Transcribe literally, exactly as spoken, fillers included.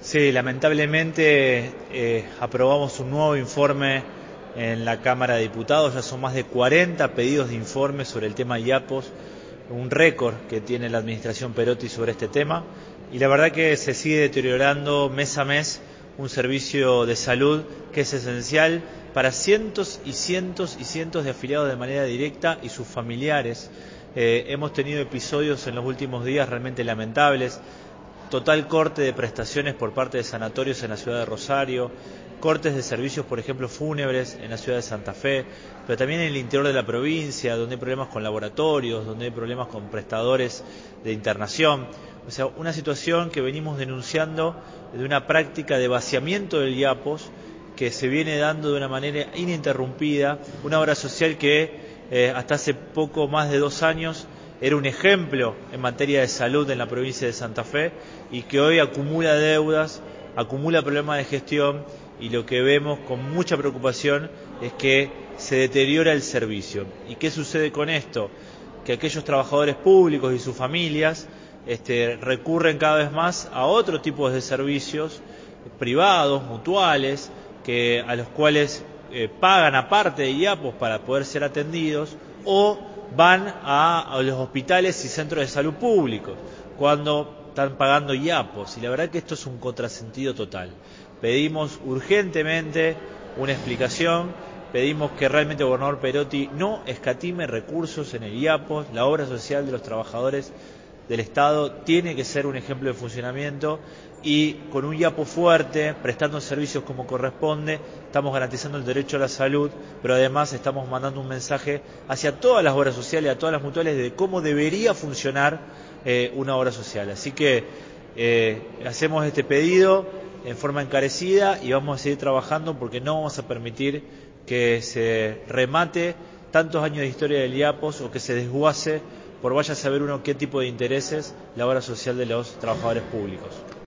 Sí, lamentablemente eh, aprobamos un nuevo informe en la Cámara de Diputados. Ya son más de cuarenta pedidos de informe sobre el tema I A P O S, un récord que tiene la administración Perotti sobre este tema. Y la verdad que se sigue deteriorando mes a mes un servicio de salud que es esencial para cientos y cientos y cientos de afiliados de manera directa y sus familiares. Eh, hemos tenido episodios en los últimos días realmente lamentables. Total corte de prestaciones por parte de sanatorios en la ciudad de Rosario, cortes de servicios, por ejemplo, fúnebres en la ciudad de Santa Fe, pero también en el interior de la provincia, donde hay problemas con laboratorios, donde hay problemas con prestadores de internación. O sea, una situación que venimos denunciando de una práctica de vaciamiento del I A P O S que se viene dando de una manera ininterrumpida, una obra social que eh, hasta hace poco más de dos años era un ejemplo en materia de salud en la provincia de Santa Fe y que hoy acumula deudas, acumula problemas de gestión, y lo que vemos con mucha preocupación es que se deteriora el servicio. ¿Y qué sucede con esto? Que aquellos trabajadores públicos y sus familias este, recurren cada vez más a otro tipo de servicios privados, mutuales, que, a los cuales eh, pagan aparte de I A P O S para poder ser atendidos, o van a, a los hospitales y centros de salud públicos cuando están pagando I A P O S. Y la verdad que esto es un contrasentido total. Pedimos urgentemente una explicación, pedimos que realmente el gobernador Perotti no escatime recursos en el I A P O S. La obra social de los trabajadores del Estado tiene que ser un ejemplo de funcionamiento, y con un I A P O fuerte, prestando servicios como corresponde, estamos garantizando el derecho a la salud, pero además estamos mandando un mensaje hacia todas las obras sociales, a todas las mutuales, de cómo debería funcionar eh, una obra social. Así que eh, hacemos este pedido en forma encarecida y vamos a seguir trabajando, porque no vamos a permitir que se remate tantos años de historia del I A P O S o que se desguace por vaya a saber uno qué tipo de intereses la obra social de los trabajadores públicos.